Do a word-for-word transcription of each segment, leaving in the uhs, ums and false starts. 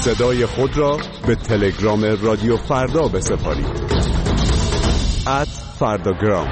صدای خود را به تلگرام رادیو فردا بسپارید. ات فرداگرام.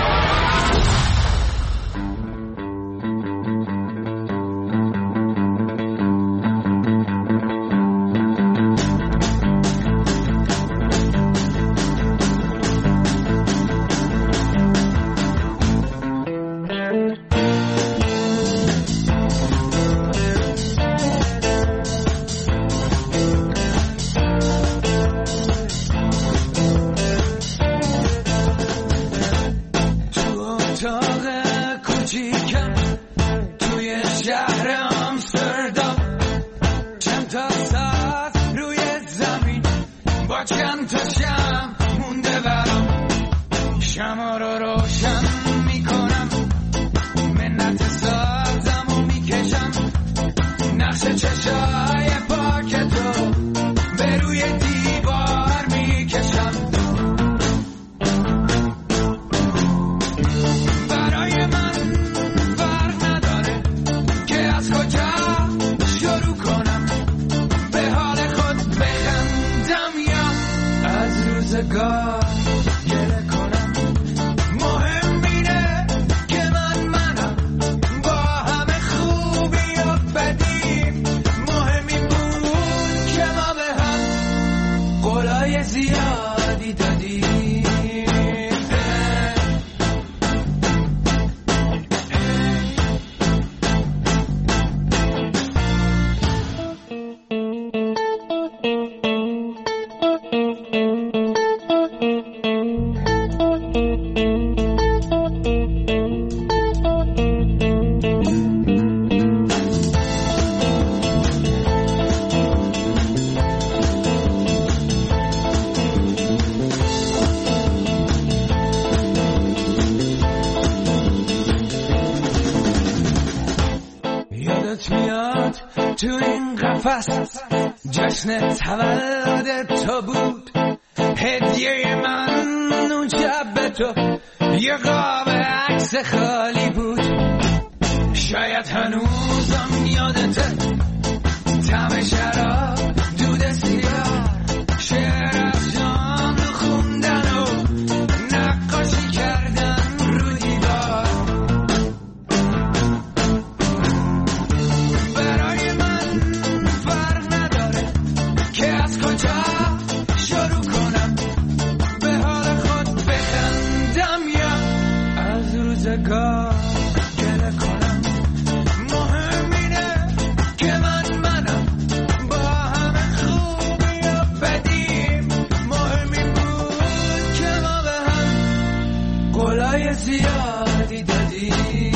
جشن تولد تو بود، هدیه من اون شب به تو یه قاب عکس خالی بود. شاید هنوزم یادته طعم شراب، دود سیگار، شعر از جام رو خوندن و نقاشی کردن رو دیوار. برای من فرق نداره که از کجا شروع کنم، به حال خود بخندم یا از روزگار گله کنم. مهم اینه که من منم، با همه خوبی و بدیم. مهم این بود که ما به هم قولای زیادی دادیم.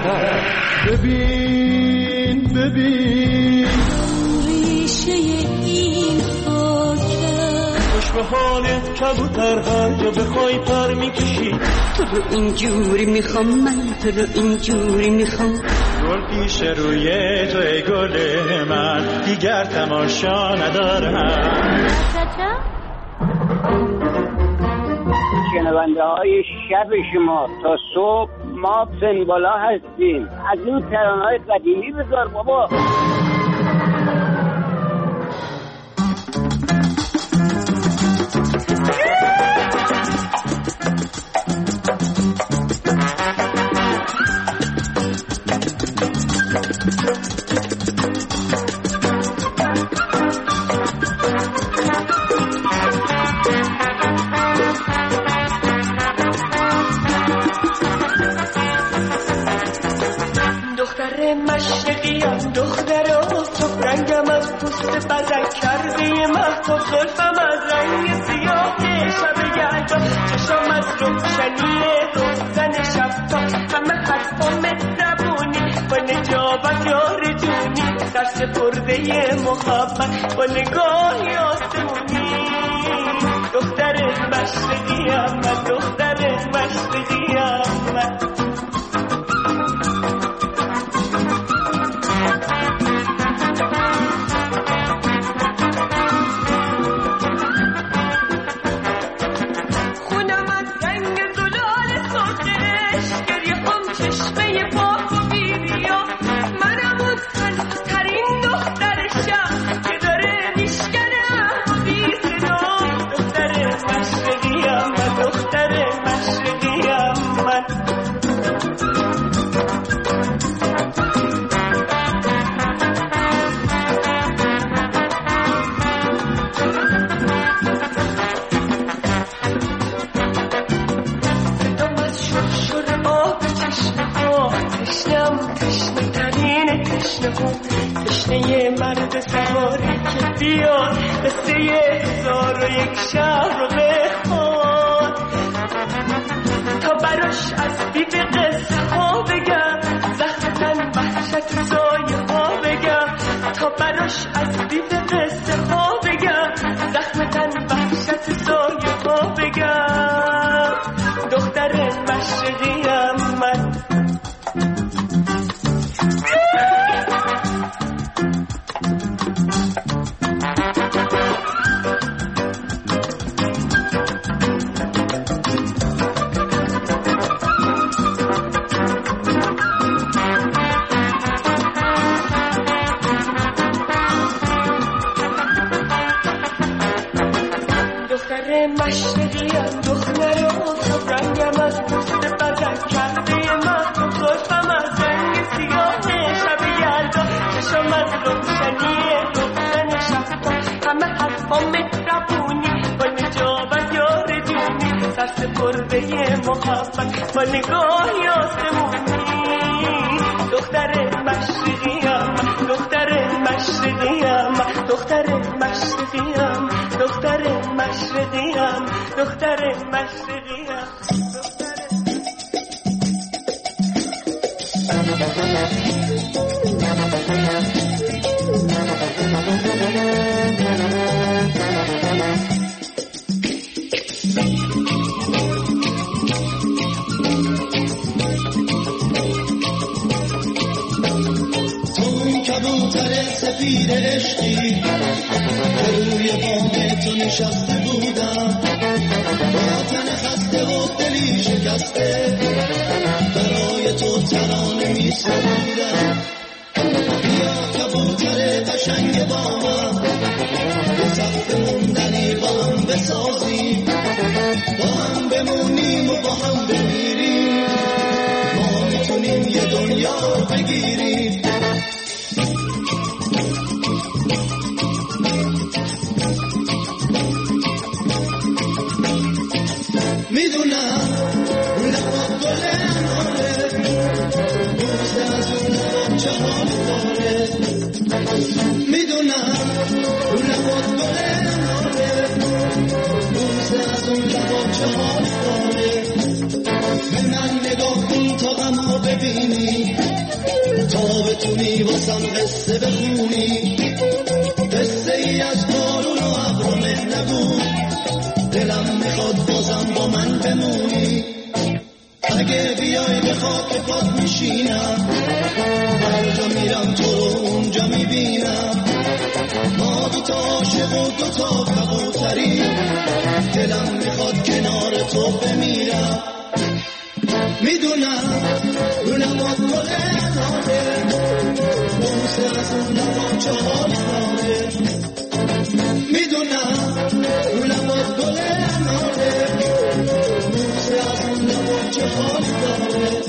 ببین ببین ریشه این خاکه خوش به حالت کبوتر هر جا بخوای پر میکشی تو رو اینجوری میخوام من تو رو اینجوری میخوام گل پیش روی تو ای گل من دیگر تماشا ندارم شنونده های شب شما تا صبح ما فنبالا هستیم از این ترانه های قدیمی بذار بابا مشرقیم دختر آفتاب رنگم از پوست بدن کرده محتاب زلفم از رنگ سیاه شب یلدا چشم از روشنی روزن شبتا همه حرفا مهربونی با نجابت یار جونی در سپرده محبت با نگاهی آسمونی دختر مشرقیم من دختر مشرقیم من تشنه مرد سواری که بیاد قصه هزار و یک شب رو بخواد تا براش از بیب قصه ها بگم زخم تن وحشت سایه ها بگم تا براش از بیب قصه ها بگم زخم تن وحشت سایه ها بگم دختر مشرقیم من مشرقیم دختر آفتاب رنگم از پوست بدن کرده محتاب زلفم از رنگ سیاه شب یلدا چشم از روشنی روزن شبتا همه حرفا مهربونی با نجابت یار جونی سر سپرده محبت با نگاهی آسمونی دختر مشرقیم دختر مشرقیم دختر مشرقیم دختر مشرقیم دختر مشرقیم کبوتر سفید عشقی روی بام تو نشسته بودم با تن خسته و دلی شکسته برای تو ترانه می سرودم بیا کبوتر قشنگ با من به صف موندنی با هم بسازیم با هم بمونیم و با هم بمیریم ما میتونیم یه دنیا بگیریم میدونم لبا گل اناره بوست از اون لبا چه حال داره میدونم لبا گل اناره بوست از اون لبا چه حال داره به من نگاه کن تا غم رو ببینی تا بتونی واسم قصه بخونی، قصه ای از بارون و ابر و مهنگو، دلم میخواد بازم با من بمونی. اگه بیای به خاک پات میشینم، هر جا میرم تو رو اونجا میبینم. ما دوتا عاشق و دوتا کبوتریم، دلم میخواد کنار تو بمیرم. میدونم رو لبات گل اناره، بوسه از اون لبا چه حالی داره. میدونم رو لبات گل اناره، بوسه از اون لبا چه حالی داره.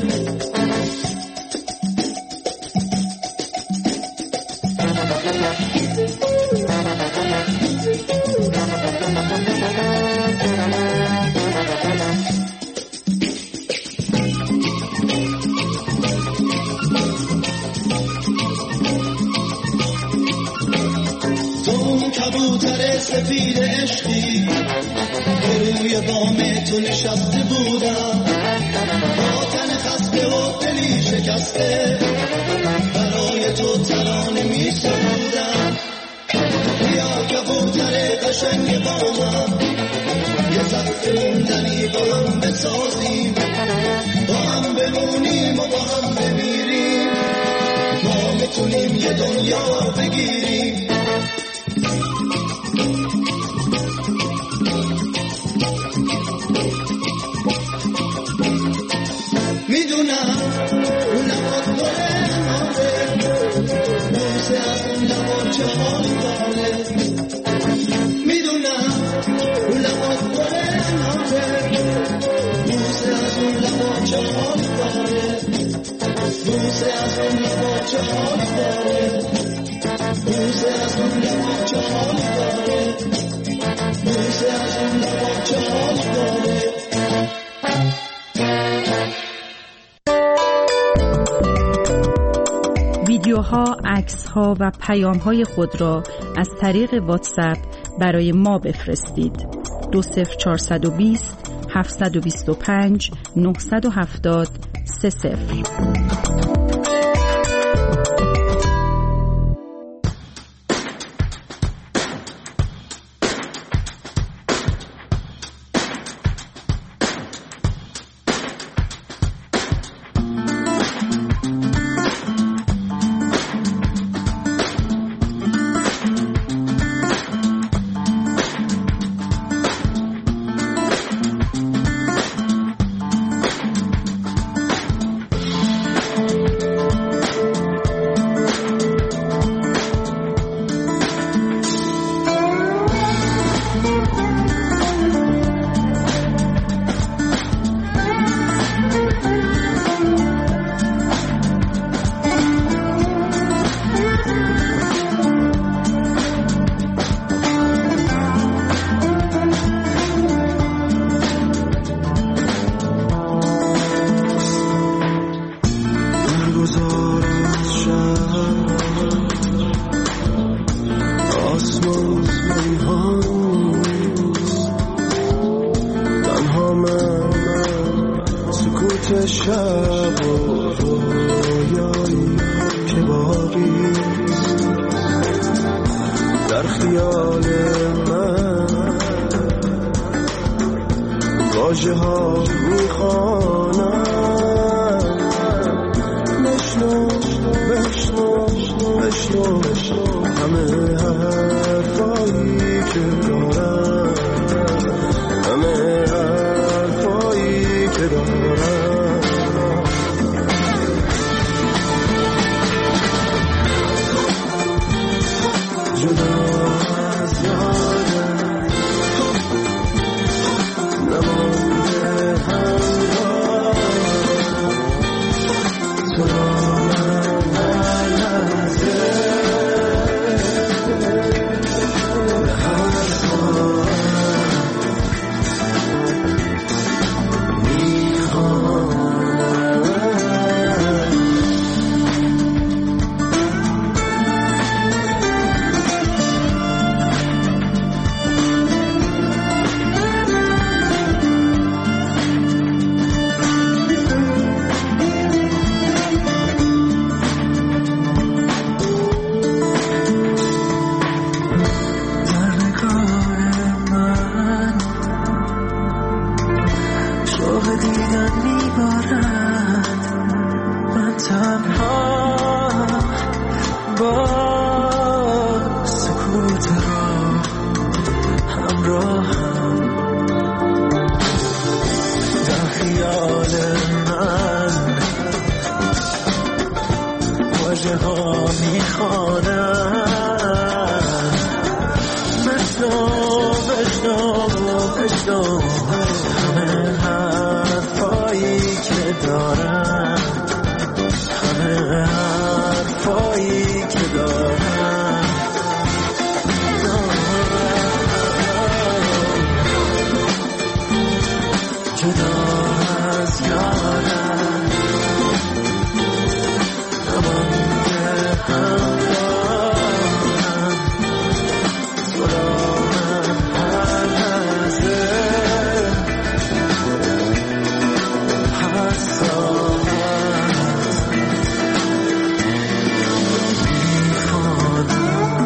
کبوتر سفید عشقی که روی بام تو نشسته بودم، با تن خسته و دلی شکسته برای تو ترانه می سرودم. بیا کبوتر قشنگ بامم، یه سقف موندنی با هم بسازیم، با هم بمونیم و با هم بمیریم. ما میتونیم یه دنیا بگیریم. میدونم اون لبات گل ناره، بوسه از اون لبا چه حالی داره. میدونم اون لبات گل ناره، بوسه از اون لبا چه حالی داره. بوسه از اون لبا چه حالی داره. بوسه از اون لبا چه حالی داره. بوسه از اون لبا چه حالی داره. ویدیوها، عکس‌ها و پیام‌های خود را از طریق واتساپ برای ما بفرستید. دو صفر چهارصد و بیست هفتصد و بیست و پنج نهصد و هفتاد سه صفر. نمانده همراه شوق دیدن میبارد من تنها با سکوت را همراهم در خیال من واژه ها میخوانم بشنو بشنو بشنو همه حرفایی که دارم همه حرفایی که دارم جدا از یادم نمانده همراهم تو را من هر لحظه هر ساعت میخوانم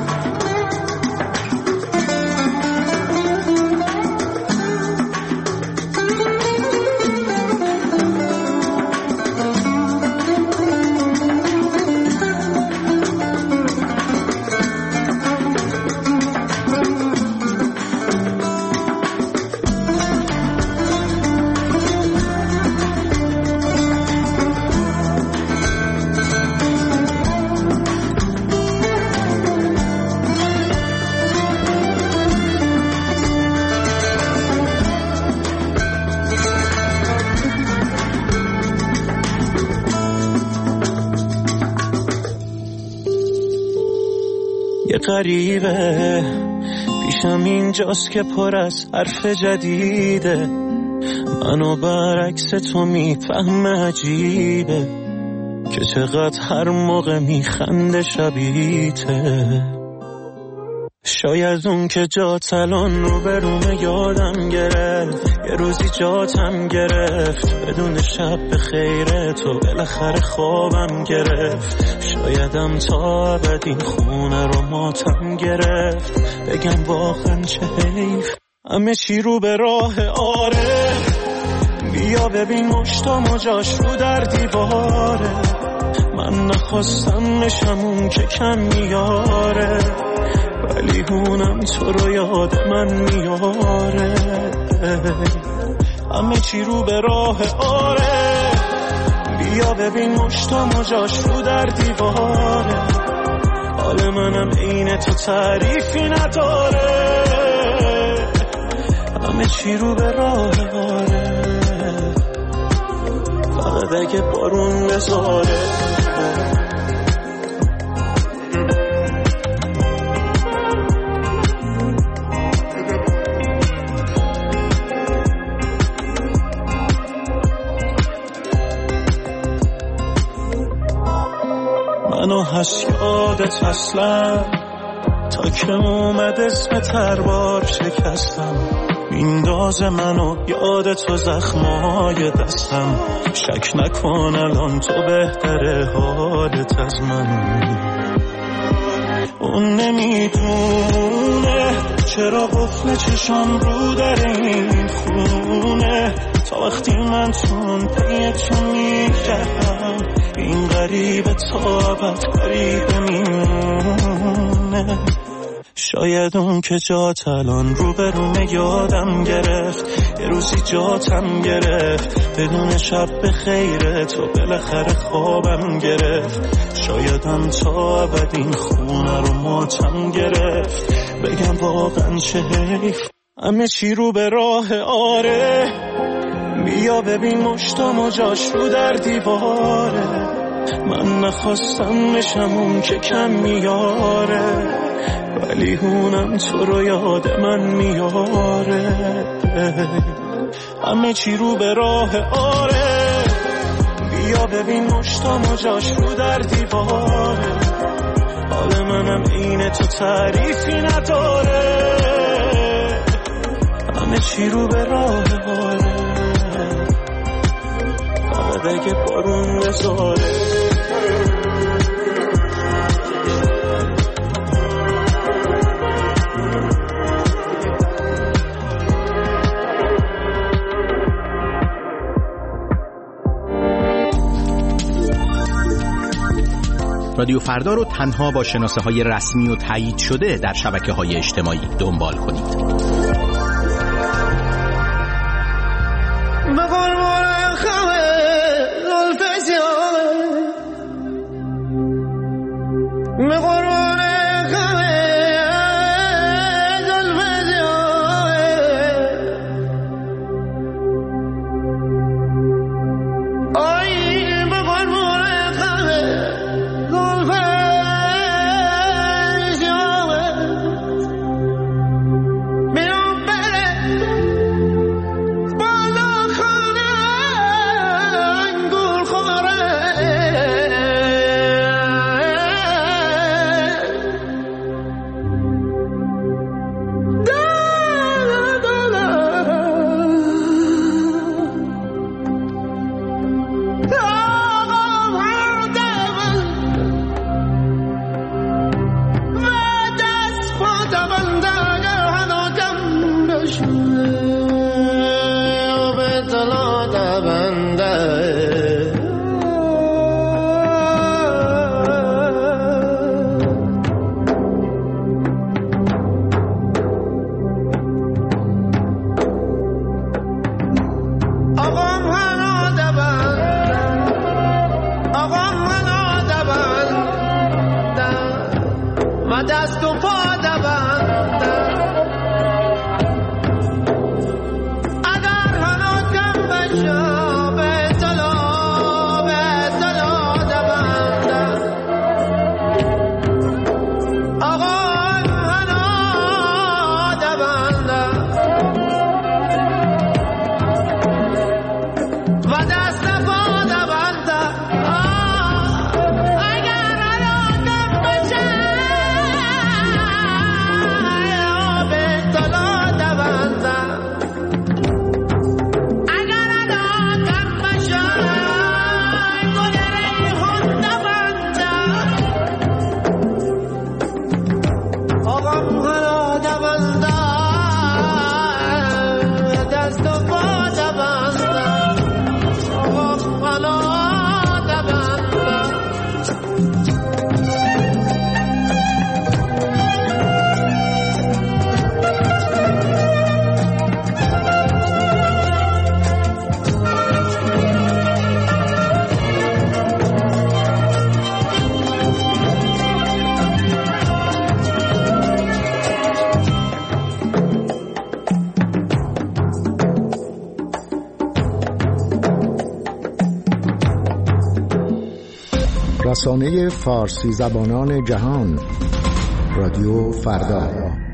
غریبه پیشم اینجاست که پر از حرف جدیده منو برعکس تو میفهم عجیبه که چقدر هر موقع میخنده شبیته شاید اون که جات الان رو برومه یادم گرفت یه روزی جاتم گرفت بدون شب به خیره تو بالاخره خوابم گرفت شایدم تا ابد این خونه رو ماتم گرفت بگم واقعا چه حیف همه چی رو به راه آره بیا ببین مشتام و جاش رو در دیواره من نخواستم نشم اون که کم میاره ولی اونم تو رو یاد من میاره همه چی رو به راه آره بیا ببین مشتام و جاش رو در دیواره حال منم عین تو تعریفی نداره همه چی رو به راه آره فقط اگه بارون بزاره منو هست یادت اصلا تا که اومد اسم تربار شکستم میندازه منو یاد تو زخمای دستم شک نکن الان تو بهتره حالت از من اون نمیدونه چرا قفل چشام رو در این خونه تا وقتی من چون پیتون میگردم این غریبه تابت غریبه میمونه شاید اون که جات الان رو برومه یادم گرفت یه روزی جاتم گرفت بدون شب به خیره تو بالاخره خوابم گرفت شایدم تا ابد این خونه رو ماتم گرفت بگم واقعا چه حیف همه چی رو به راه آره بیا ببین مشتام و جاش رو در دیواره من نخواستم نشم اون که کم میاره ولی اونم تو رو یاد من میاره همه چی رو به راه آره بیا ببین مشتام و جاش رو در دیواره حال منم عین تو تعریفی نداره همه چی رو به راه آره فقط اگه بارون بزاره رادیو فردا رو تنها با شناسه های رسمی و تایید شده در شبکه های اجتماعی دنبال کنید. رسانه فارسی زبانان جهان، رادیو فردا.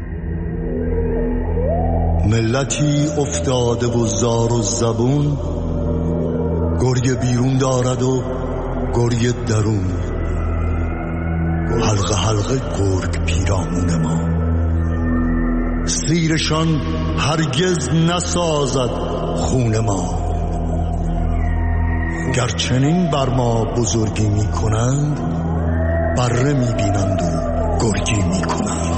ملتی افتاده و زار و زبون، گرگ بیرون دارد و گرگ درون، حلقه حلقه گرگ پیرامون ما. سیرشان هرگز نسازد خون ما، گرچنین بر ما بزرگی می کنند، بره می بینند و گرگی می کنند.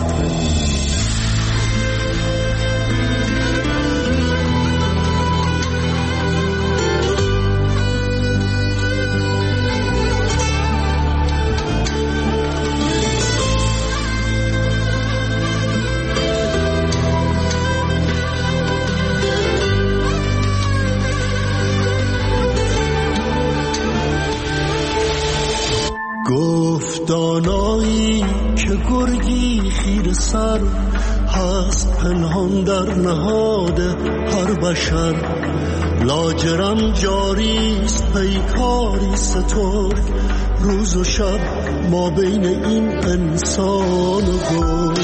دانایی که گرگی خیر سر هست پنهان در نهاد هر بشر، لاجرم جاریست پیکاری سترگ، روز و شب ما بین این انسان و گرگ.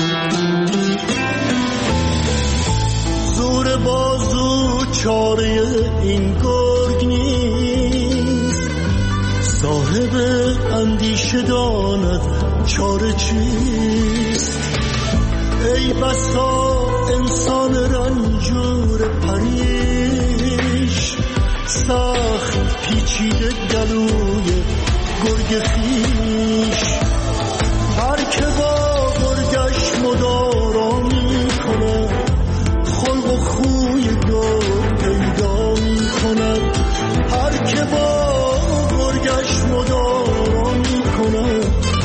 زور بازو چاره این گرگ نیست، صاحب اندیشه داند چاره چیست. ای بسا انسان رنجور پریش، سخت پیچیده گلوی گرگ خیش. هر که با گرگش مدارا می کند، خلق و خوی گرگ پیدا می کند. هر که با گرگش مدارا می کند،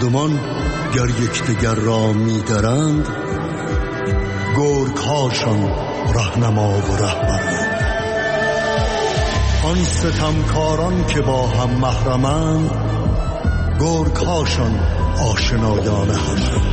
مردمان گر یکدیگر را می‌درند، گرگ‌هاشان راهنما و رهبرند. آن ستمکاران که با هم محرمند، گرگ‌هاشان آشنایان همند.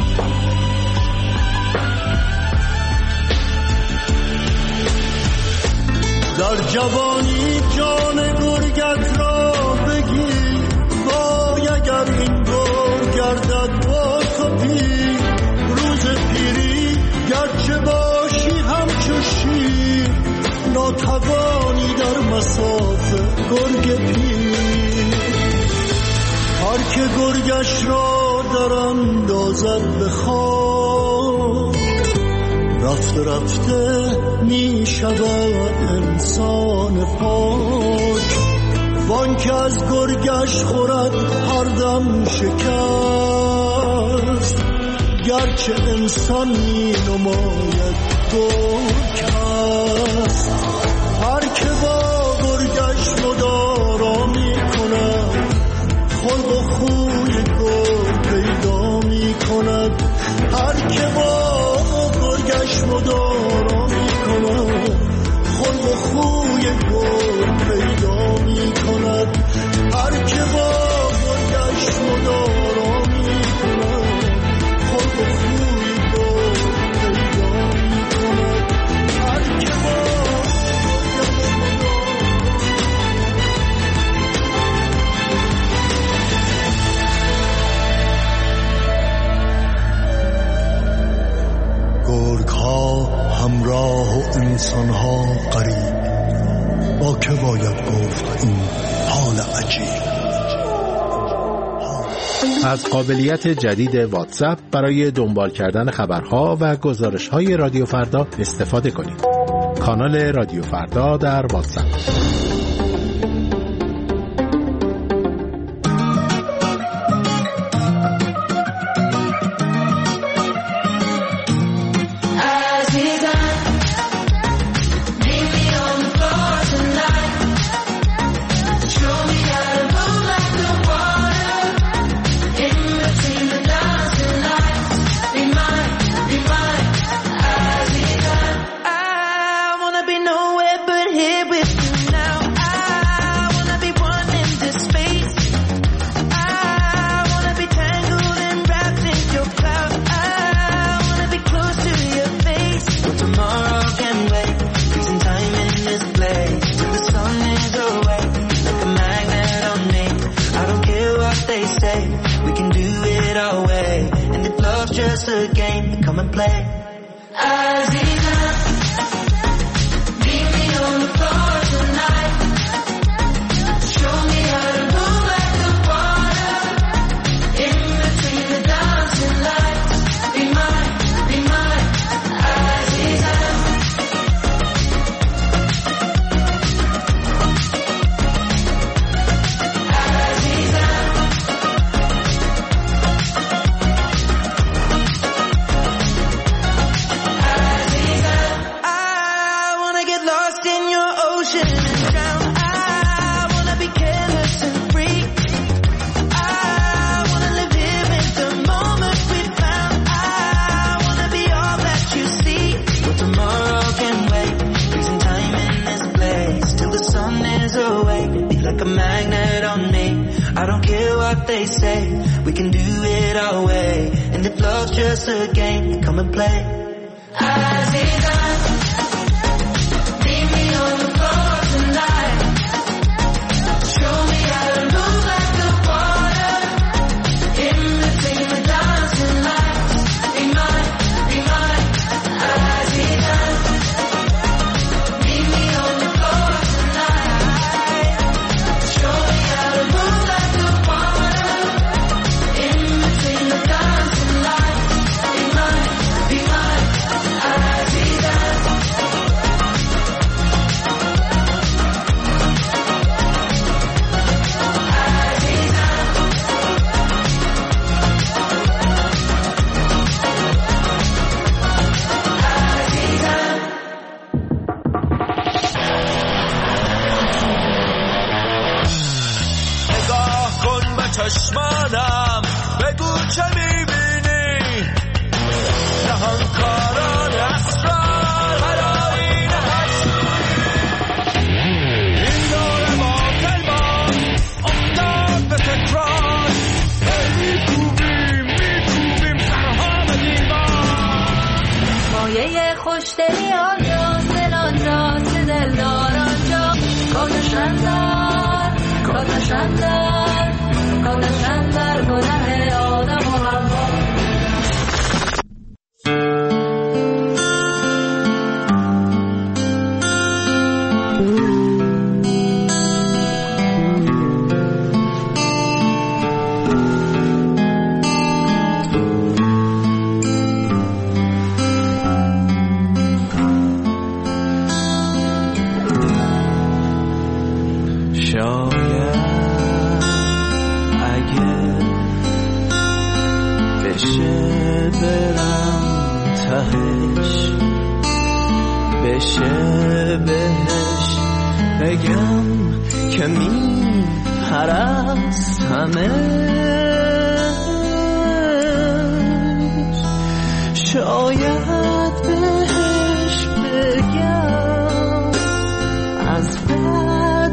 در جوانی جان گرگت را بگیر، وای اگر این گرگ گردد با تو پیر. روز پیری گرچه باشی همچو شیر، ناتوانی در مسافه گرگ پیر. هر که گرگش را در اندازد به خاک، رفته رفته می شود انسان پاک. وان که از گرگش خورد هر دم شکست، گرچه انسان می نماید گرگ هست. هر که با گرگش مدارا می کند، خلق و خوی گرگ پیدا می کند. هر که با گرگش مدارا می کند، خلق و خوی گرگ پیدا می کند. هر که با گرگش مدارا می کند، خلق و خوی گرگ پیدا می کند. هر که با همراه و انسانها قریب، با که باید گفت این حال عجیب. از قابلیت جدید واتساپ برای دنبال کردن خبرها و گزارش‌های رادیو فردا استفاده کنید. کانال رادیو فردا در واتساپ. خوشدلی آنجا سلان راست دلدار آنجا کاتشندر کاتشندر کاتشندر گناه آدم و حوا. بشه بهش بگم که می پرستمش، شاید بهش بگم از بعد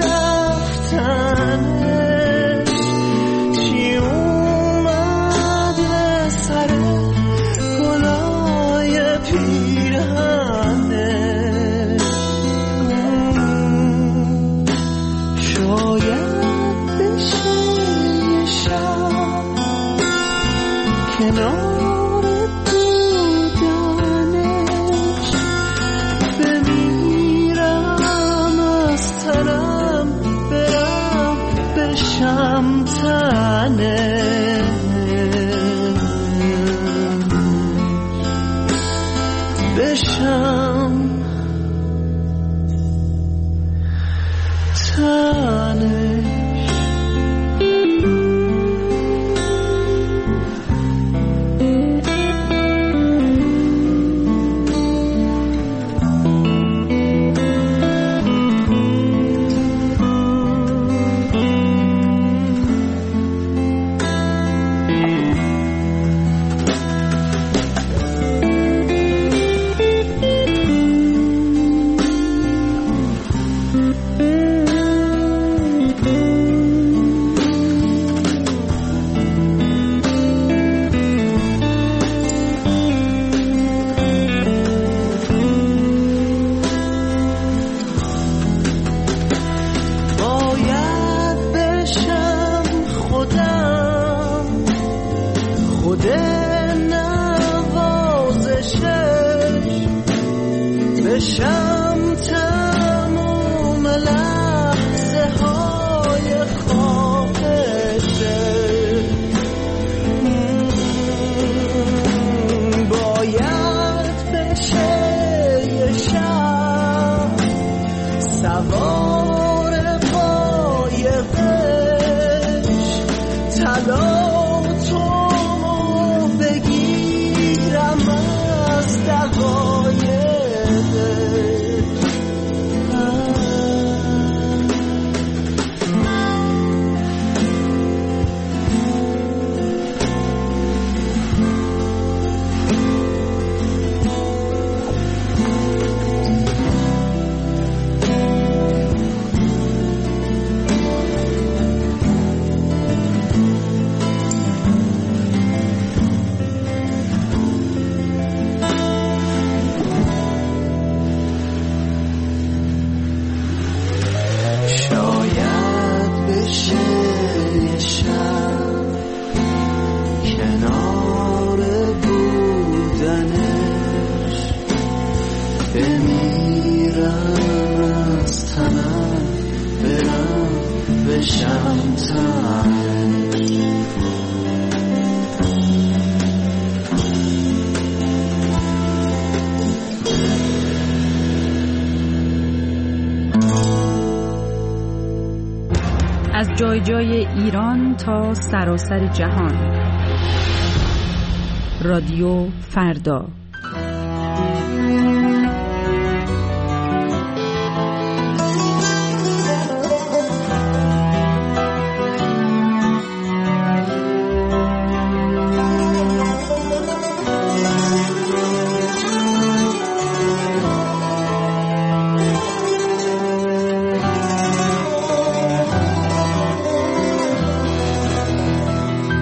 رفتنش چی اومده سر گلای پیرهن، کنار بودنش بمیرم از تنم برم بشم تنش، بشم تنش. بشم تموم لحظه های خواهشه، باید بشه یه شب سوار قایقش، طلا تو بگیرم از دقایق، از جای جای ایران تا سراسر جهان. رادیو فردا.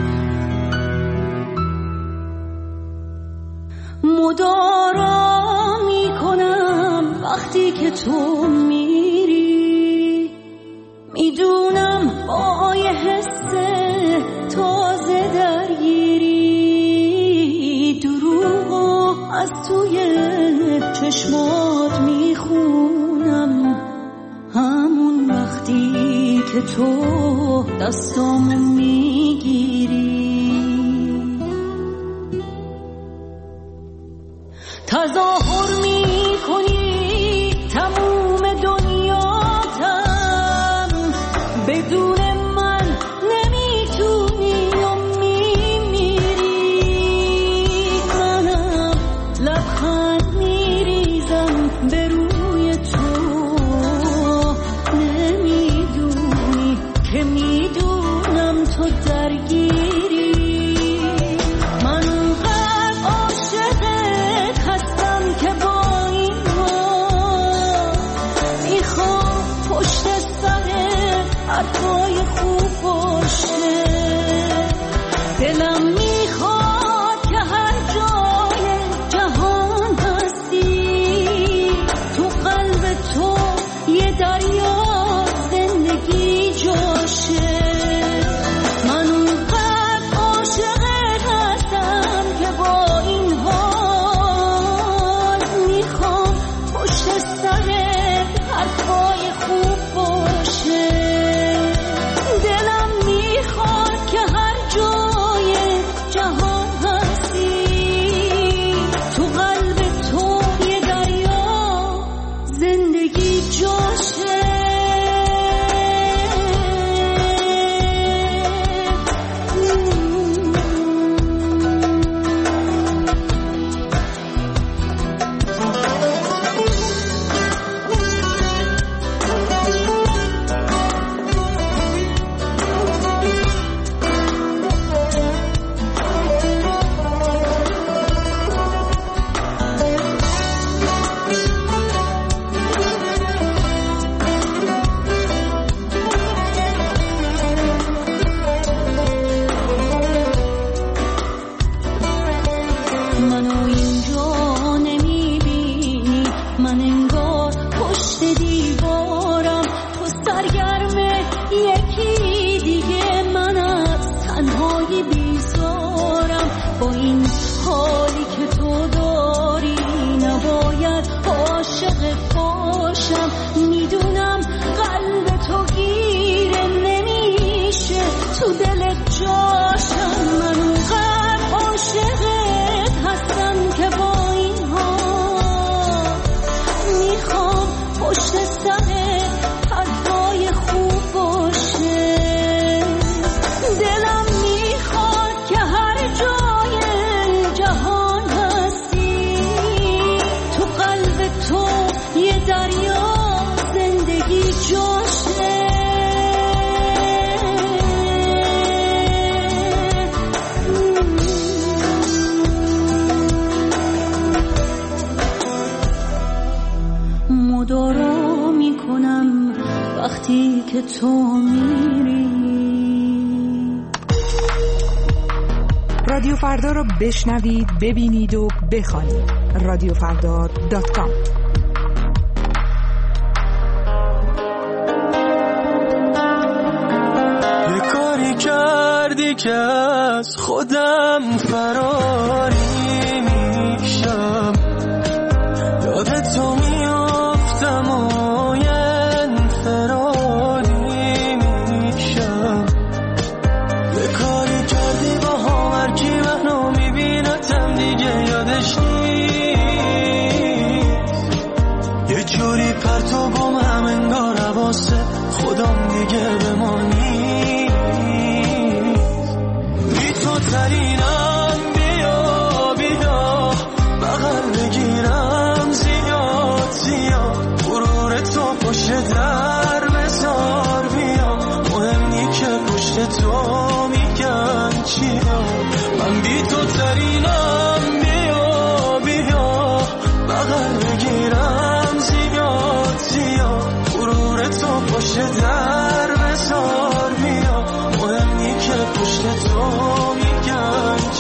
مدارا وقتی که تو میری، میدونم با یه حس تازه درگیری، دروغو از توی چشمات میخونم، همون وقتی که تو دستامو میگیری. تظاهر میکنی تموم دنیاتم، بدون من نمیتونی و میمیری. منم لبخند میریزم به روی تو، نمیدونی که میدونم تو درگیری. من اونقدر عاشقت هستم که با این حال میخوام پشت سر حرفای خوب باشه. دلم میخواد که هر جای جهان هستی، تو قلب تو یه دریا زندگی جاشه. من اونقدر عاشقت هستم که با این حال میخوام پشت سر حرفای خوب باشه. دلم میخواد که هر جای جهان هستی، تو قلب تو یه دریا زندگی جاشه. منو اینجا نمیبینی، من انگار پشت دیوارم، تو سرگرم یکی دیگه، من از تنهایی بیزارم. با این حالی که تو داری نباید عاشق باشم، میدونم قلب تو گیره نمیشه تو دلت جاشم. من اونقدر عاشقت هستم که با این حال میخوام پشت سر حرفای خوب باشه. دلم میخواد که هر جای جهان هستی، تو قلب تو یه دریا زندگی جاشه. مدارا میکنم وقتی که تو میری. رادیو فردا رو بشنوید، ببینید و بخوانید. رادیو فردا دات کام. یه کاری کردی که از خودم فراری میشم، یاد تو میافتم و یه انفرادی میشم. یه کاری کردی با هم هرکی منو میبینتم دیگه یادش نیست، یه جوری پرتو گم هم انگار حواسه خودم دیگه بمانی. بی تو ترینم بیا بیا بغل بگیرم زیاد زیاد، غرور تو پشت در بزار بیا، مهمی که پشت تو میگن چیا. من بی تو ترینم بیا بیا بغل بگیرم زیاد زیاد، غرور تو پشت در بزار بیا، مهمی که پشت تو میگن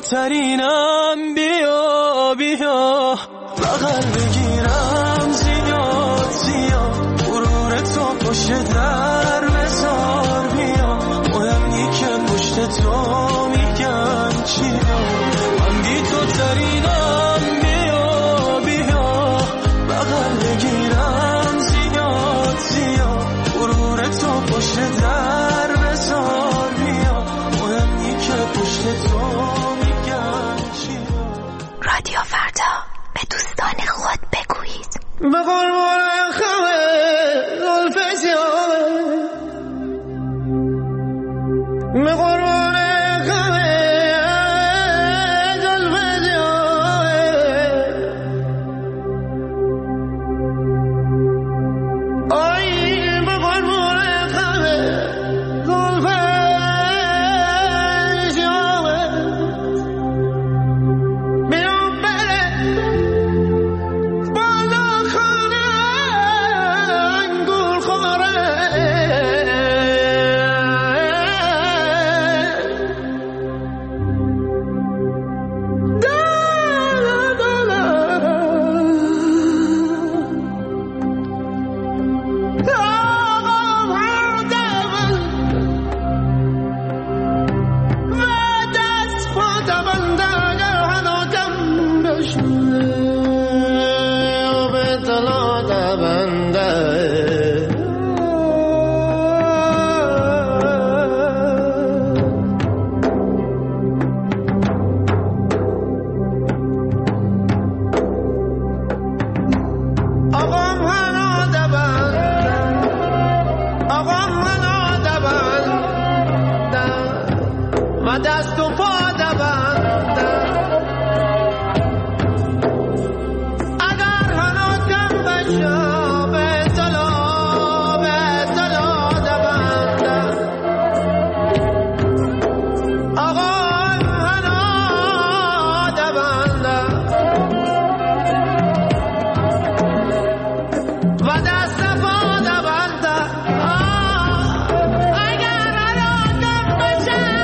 ترینم، بیا بیا بغل بگیرم، زیاد زیاد غرور تو پشت در بذار، بیا مهمی که پشت تو میگن چیا، من بی تو ترینم، بیا بیا بغل بگیرم، زیاد زیاد غرور تو پشت در بذار، بیا مهمی که پشت تو میگن چیا. رادیو فردا، به دوستان خود بگویید. به قربان خمه زلف سیاه، به قربان خمه زلف سیاه، آی به قربان خمه زلف سیاه، بیام بره بالا خانه گل خوره، دست و پا دوندم، اگر هنوز کم بشم به طلا به طلا دوندم، آقا هنو دوندم و دست و پا دوندم، اگر هنوز کم بشم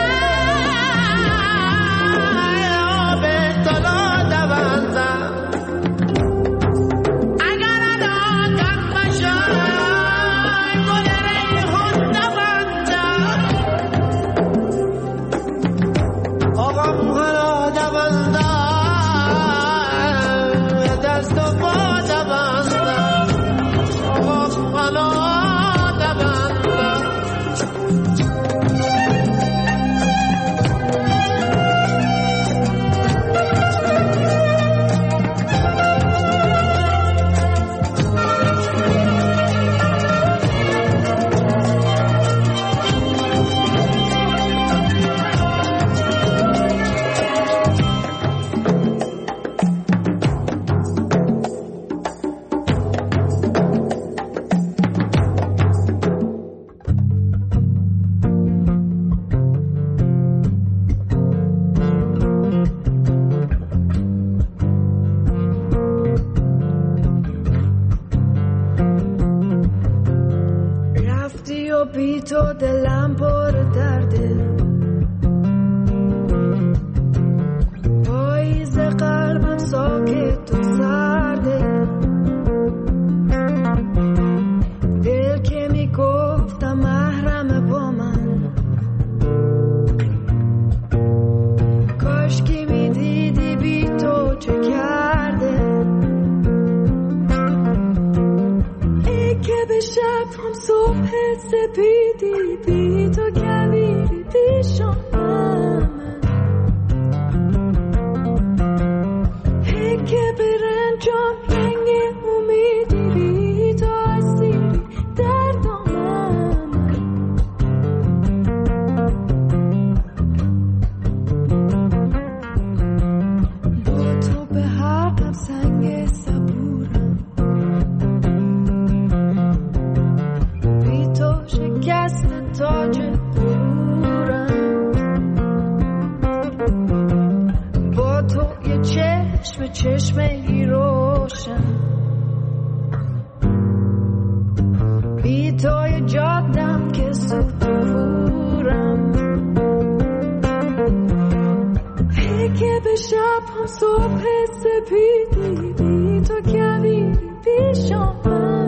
بی تو دلم پر درده، پاییز قلبم ساکت و سرده، دل که میگفتم محرم با من، کاش که میدیدی بی تو چه کرده، ای که به شب هم صبح سپیدی، بی تو کبیری پیشانم، ای که به رنجام رنگ امیدی، بی تو اسیری در دامم، با تو به حقم سنگ صبورم، بی تو شکست تاج غرورم، با تو یه چشم چشم ای روشن، بی تو یه جادم که سطورم، ای شب ها صبح سپیدی بی تو کویری پیش آمد